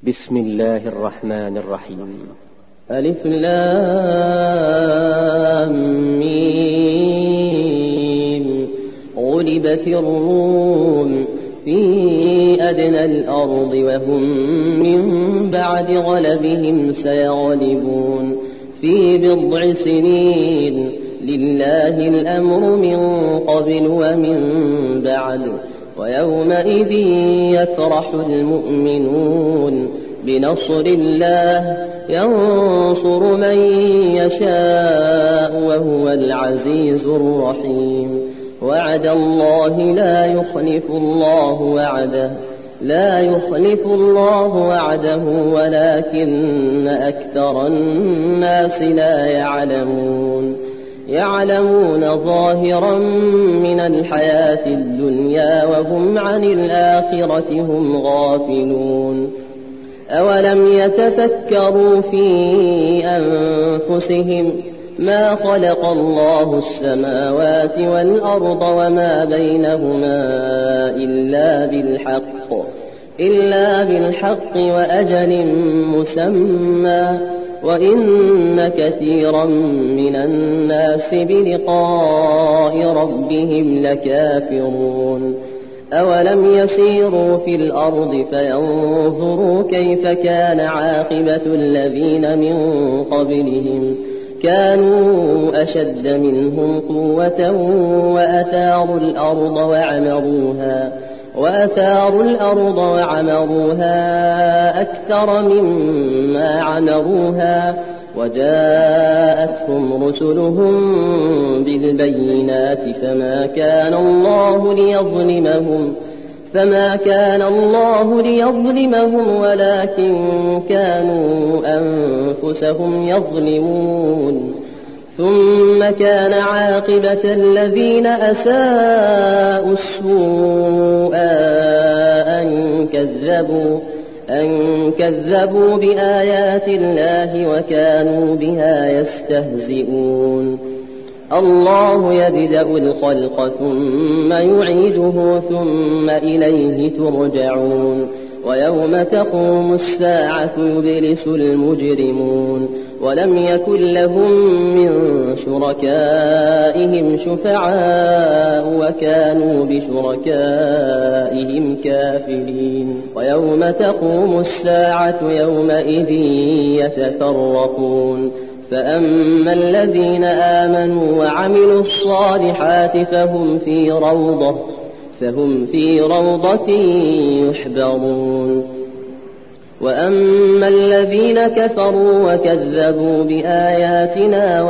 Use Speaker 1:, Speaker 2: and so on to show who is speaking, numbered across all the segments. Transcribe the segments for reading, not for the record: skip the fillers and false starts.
Speaker 1: بسم الله الرحمن الرحيم.
Speaker 2: ألف لام ميم. غلبت الروم في أدنى الأرض وهم من بعد غلبهم سيغلبون في بضع سنين. لله الأمر من قبل ومن بعد ويومئذ يفرح المؤمنون بنصر الله ينصر من يشاء وهو العزيز الرحيم. وعد الله لا يخلف الله وعده ولكن أكثر الناس لا يعلمون ظاهرا من الحياة الدنيا وهم عن الآخرة هم غافلون. أولم يتفكروا في أنفسهم ما خلق الله السماوات والأرض وما بينهما إلا بالحق وأجل مسمى وإن كثيرا من الناس بلقاء ربهم لكافرون. أولم يسيروا في الأرض فينظروا كيف كان عاقبة الذين من قبلهم كانوا أشد منهم قوة وأثاروا الأرض وعمروها أكثر مما عمروها وجاءتهم رسلهم بالبينات فما كان الله ليظلمهم ولكن كانوا أنفسهم يظلمون. ثم كان عاقبة الذين أساءوا السوء أن كذبوا بآيات الله وكانوا بها يستهزئون. الله يبدأ الخلق ثم يعيده ثم إليه ترجعون. ويوم تقوم الساعة يبلس المجرمون ولم يكن لهم من شركائهم شفعاء وكانوا بشركائهم كافرين. ويوم تقوم الساعة يومئذ يتفرقون فأما الذين آمنوا وعملوا الصالحات فهم في روضة يحبرون. وأما الذين كفروا وكذبوا بآياتنا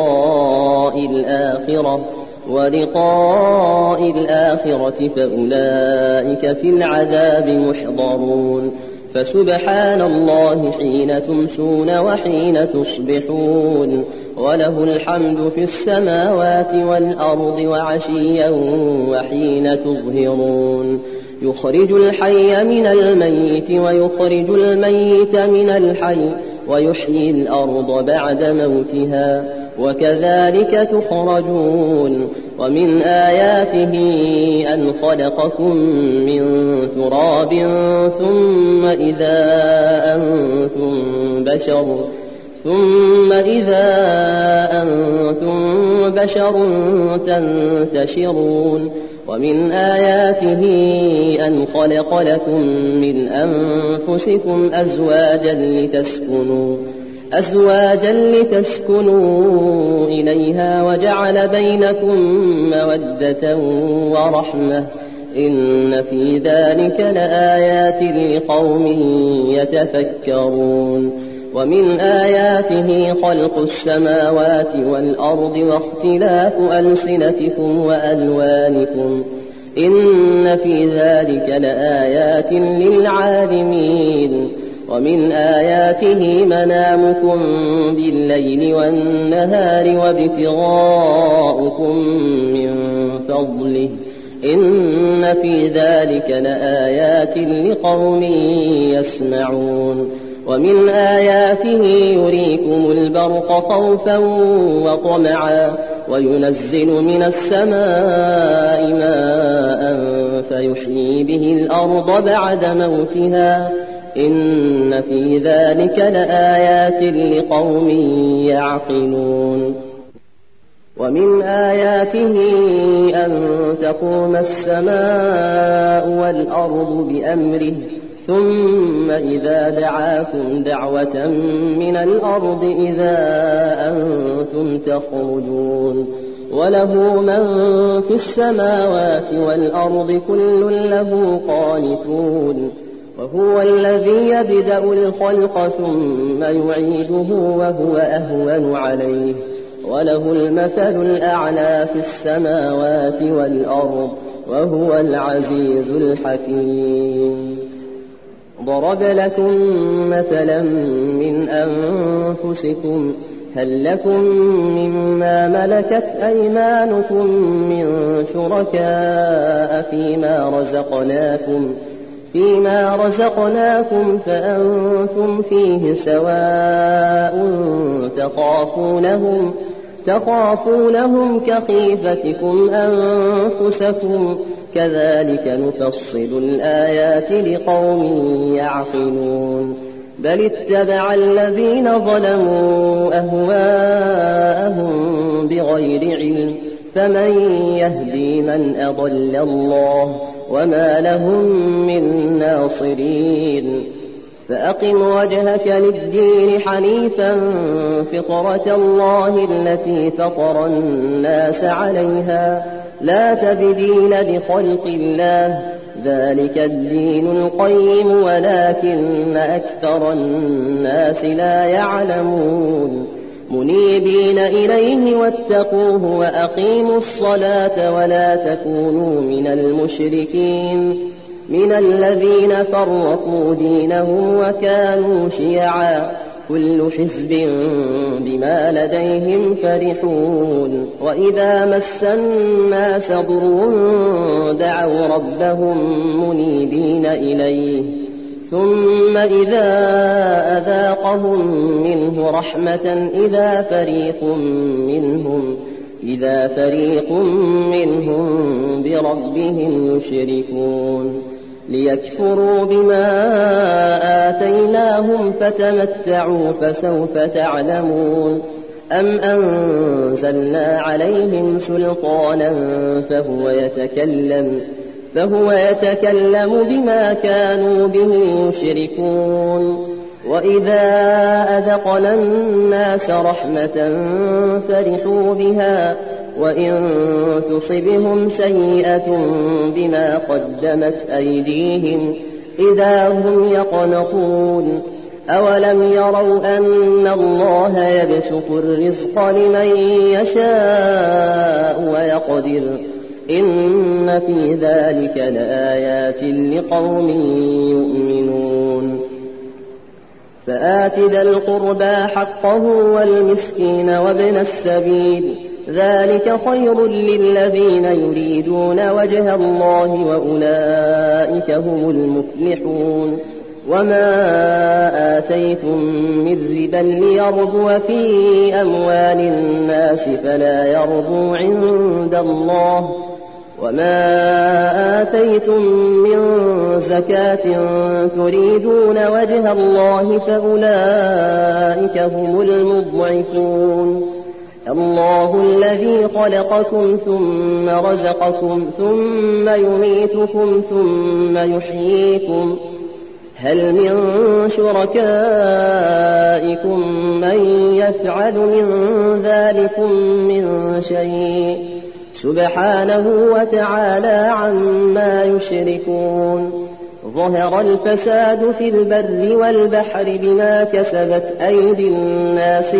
Speaker 2: ولقاء الآخرة فأولئك في العذاب محضرون. فسبحان الله حين تمسون وحين تصبحون وله الحمد في السماوات والأرض وعشيا وحين تظهرون. يخرج الحي من الميت ويخرج الميت من الحي ويحيي الأرض بعد موتها وكذلك تخرجون. ومن آياته أن خلقكم من تراب ثم إذا أنتم بشر تنتشرون. ومن آياته أن خلق لكم من أنفسكم أزواجا لتسكنوا إليها وجعل بينكم مودة ورحمة إن في ذلك لآيات لقوم يتفكرون. ومن آياته خلق السماوات والأرض واختلاف ألسنتكم وألوانكم إن في ذلك لآيات للعالمين. ومن آياته منامكم بالليل والنهار وابتغاؤكم من فضله إن في ذلك لآيات لقوم يسمعون. ومن آياته يريكم البرق خوفا وطمعا وينزل من السماء ماء فيحيي به الأرض بعد موتها إن في ذلك لآيات لقوم يعقلون. ومن آياته أن تقوم السماء والأرض بأمره ثم إذا دعاكم دعوة من الأرض إذا أنتم تخرجون. وله من في السماوات والأرض كل له قانتون. وهو الذي يبدأ الخلق ثم يعيده وهو أهون عليه وله المثل الأعلى في السماوات والأرض وهو العزيز الحكيم. ضرب لكم مثلا من أنفسكم هل لكم مما ملكت أيمانكم من شركاء فيما رزقناكم فأنتم فيه سواء تخافونهم كخيفتكم أنفسكم كذلك نفصل الآيات لقوم يعقلون. بل اتبع الذين ظلموا أهواءهم بغير علم فمن يهدي من أضل الله وما لهم من ناصرين. فأقم وجهك للدين حنيفا فطرة الله التي فطر الناس عليها لا تبديل لخلق الله ذلك الدين القيم ولكن أكثر الناس لا يعلمون. منيبين إليه واتقوه وأقيموا الصلاة ولا تكونوا من المشركين من الذين فرقوا دينهم وكانوا شيعا كل حزب بما لديهم فرحون. وإذا مس الناس ضر دعوا ربهم منيبين إليه ثم إذا أذاقهم منه رحمة إذا فريق منهم بربهم يشركون. ليكفروا بما آتيناهم فتمتعوا فسوف تعلمون. أم أنزلنا عليهم سلطانا فهو يتكلم بما كانوا به يشركون. وإذا أذقنا الناس رحمة فرحوا بها وإن تصبهم سيئة بما قدمت أيديهم إذا هم يقنطون. أولم يروا أن الله يبسط الرزق لمن يشاء ويقدر إن في ذلك لآيات لقوم يؤمنون. فآت ذا القربى حقه والمسكين وابن السبيل ذلك خير للذين يريدون وجه الله وأولئك هم المفلحون. وما آتيتم من ربا ليربو في أموال الناس فلا يربو عند الله وما آتيتم من زكاة تريدون وجه الله فأولئك هم المضعفون. الله الذي خلقكم ثم رزقكم ثم يميتكم ثم يحييكم هل من شركائكم من يفعل من ذلكم من شيء سبحانه وتعالى عما يشركون. ظهر الفساد في البر والبحر بما كسبت أيدي الناس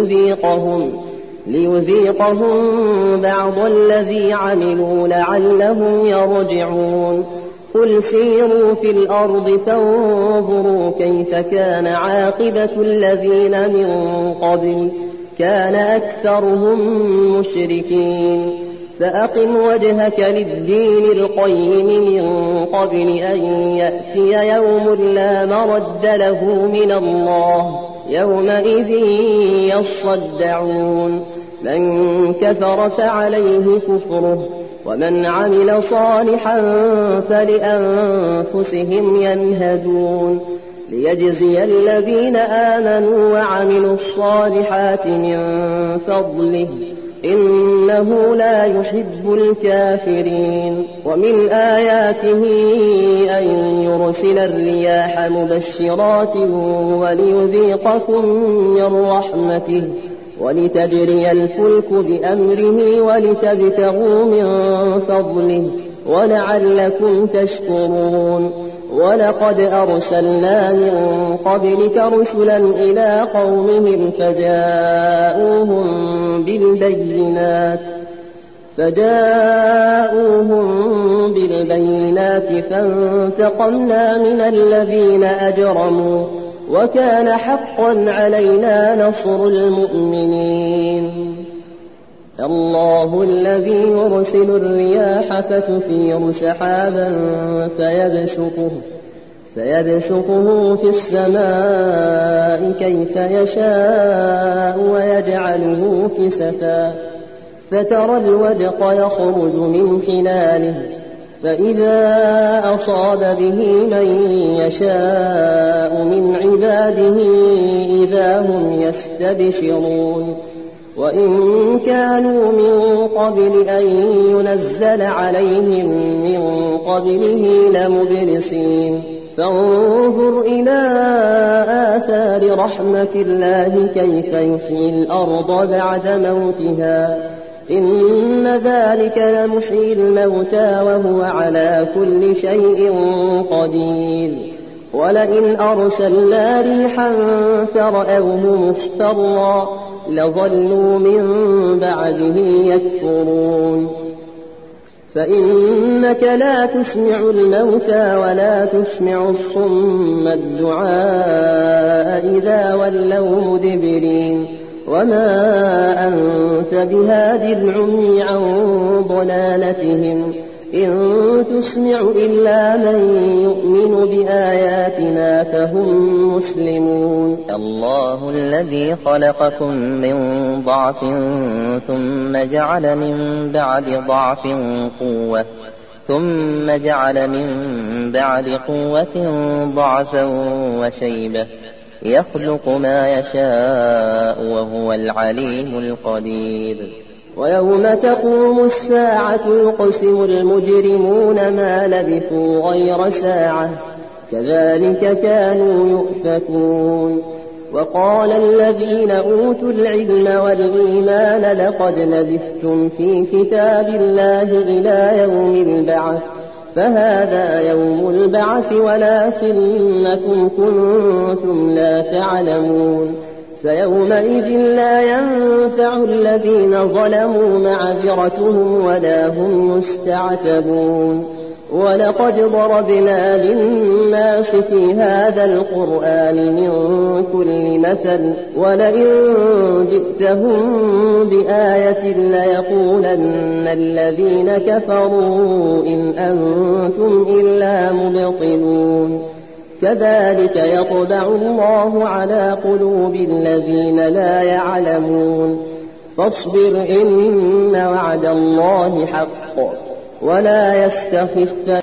Speaker 2: ليذيقهم بعض الذي عملوا لعلهم يرجعون. قل سيروا في الأرض فانظروا كيف كان عاقبة الذين من قبل كان أكثرهم مشركين. فأقم وجهك للدين القيم من قبل أن يأتي يوم لا مرد له من الله يومئذ يصدعون. من كفر فعليه كفره ومن عمل صالحا فلأنفسهم يمهدون ليجزي الذين آمنوا وعملوا الصالحات من فضله إنه لا يحب الكافرين. ومن آياته أن يرسل الرياح مبشرات وليذيقكم من رحمته ولتجري الفلك بأمره ولتبتغوا من فضله ولعلكم تشكرون. ولقد أرسلنا من قبلك رسلا إلى قومهم فجاءوهم بالبينات فانتقمنا من الذين أجرموا وكان حقا علينا نصر المؤمنين. الله الذي يرسل الرياح فتثير سحابا فيبسطه في السماء كيف يشاء ويجعله كسفا فترى الودق يخرج من خلاله فإذا أصاب به من يشاء من عباده إذا هم يستبشرون. وإن كانوا من قبل أن ينزل عليهم من قبله لمبلسين. فانظر إلى آثار رحمة الله كيف يحيي الأرض بعد موتها إن ذلك لمحيي الموتى وهو على كل شيء قدير. ولئن أرسلنا ريحا فرأوه مصفرا لظلوا من بعده يكفرون. فإنك لا تسمع الموتى ولا تسمع الصم الدعاء إذا ولوا مدبرين وما أنت بهادي العمي عن ضلالتهم إن تسمع إلا من يؤمن بآياتنا فهم مسلمون.
Speaker 3: الله الذي خلقكم من ضعف ثم جعل من بعد ضعف قوة ثم جعل من بعد قوة ضعفا وشيبة يخلق ما يشاء وهو العليم القدير.
Speaker 2: ويوم تقوم الساعة يقسم المجرمون ما لبثوا غير ساعة كذلك كانوا يؤفكون. وقال الذين أوتوا العلم والإيمان لقد لبثتم في كتاب الله إلى يوم البعث فهذا يوم البعث ولكنكم كنتم لا تعلمون. فيومئذ لا ينفع الذين ظلموا معذرتهم ولا هم يستعتبون. ولقد ضربنا للناس في هذا القرآن من كل مثل ولئن جئتهم بآية ليقولن الذين كفروا إن أنتم إلا مبطلون. كذلك يطبع الله على قلوب الذين لا يعلمون. فاصبر إن وعد الله حق ولا يستخف